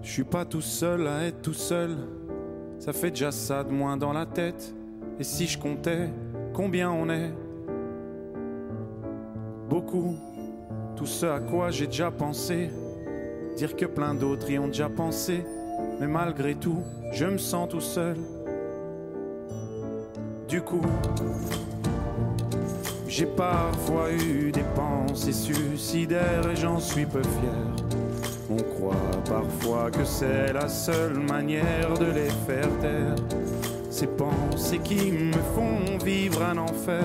Je suis pas tout seul à être tout seul, ça fait déjà ça de moins dans la tête. Et si je comptais combien on est? Beaucoup, tout ce à quoi j'ai déjà pensé, dire que plein d'autres y ont déjà pensé. Mais malgré tout, je me sens tout seul. Du coup, j'ai parfois eu des pensées suicidaires et j'en suis peu fier. On croit parfois que c'est la seule manière de les faire taire. Ces pensées qui me font vivre un enfer.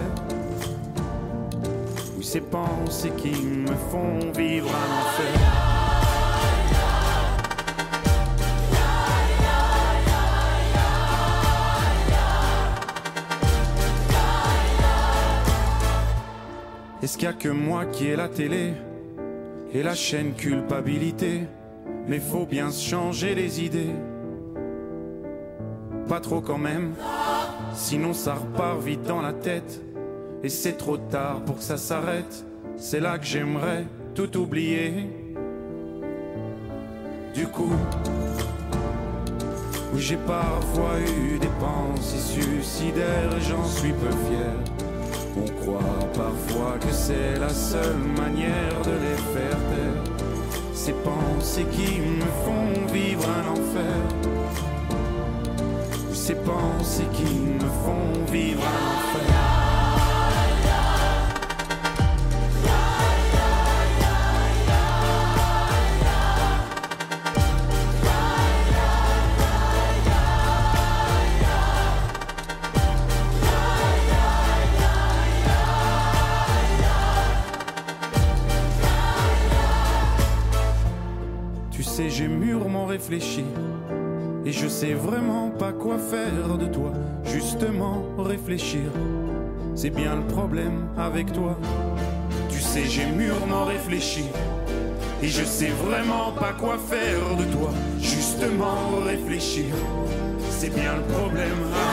Oui, ces pensées qui me font vivre un enfer. Est-ce qu'il y a que moi qui ai la télé et la chaîne culpabilité? Mais faut bien se changer les idées. Pas trop quand même, sinon ça repart vite dans la tête. Et c'est trop tard pour que ça s'arrête. C'est là que j'aimerais tout oublier. Du coup, oui, j'ai parfois eu des pensées suicidaires et j'en suis peu fier. On croit parfois que c'est la seule manière de les faire taire. Ces pensées qui me font vivre un enfer. Ces pensées qui me font vivre un enfer. J'ai mûrement réfléchi et je sais vraiment pas quoi faire de toi. Justement réfléchir, c'est bien le problème avec toi. Tu sais, j'ai mûrement réfléchi et je sais vraiment pas quoi faire de toi. Justement réfléchir, c'est bien le problème avec toi.